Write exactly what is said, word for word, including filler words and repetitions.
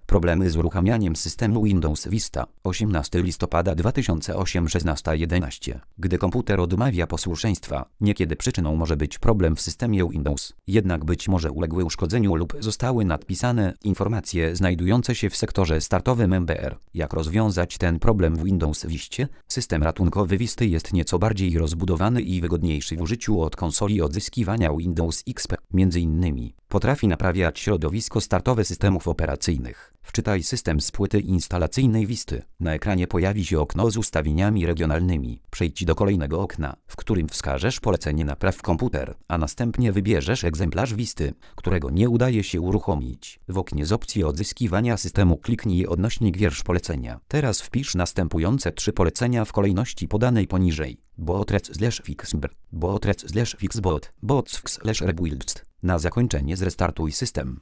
Problemy z uruchamianiem systemu Windows Vista. osiemnastego listopada dwa tysiące ósmego szesnaście jedenaście. Gdy komputer odmawia posłuszeństwa, niekiedy przyczyną może być problem w systemie Windows. Jednak być może uległy uszkodzeniu lub zostały nadpisane informacje znajdujące się w sektorze startowym M B R. Jak rozwiązać ten problem w Windows Vistie? System ratunkowy Visty jest nieco bardziej rozbudowany i wygodniejszy w użyciu od konsoli odzyskiwania Windows X P. Między innymi potrafi naprawiać środowisko startowe systemów operacyjnych. Wczytaj system z płyty instalacyjnej Visty. Na ekranie pojawi się okno z ustawieniami regionalnymi. Przejdź do kolejnego okna, w którym wskażesz polecenie napraw komputer, a następnie wybierzesz egzemplarz Visty, którego nie udaje się uruchomić. W oknie z opcji odzyskiwania systemu kliknij odnośnik wiersz polecenia. Teraz wpisz następujące trzy polecenia w kolejności podanej poniżej. Botrec slash fixbr, botrec slash fixbot, bots slash rebuilds. Na zakończenie zrestartuj system.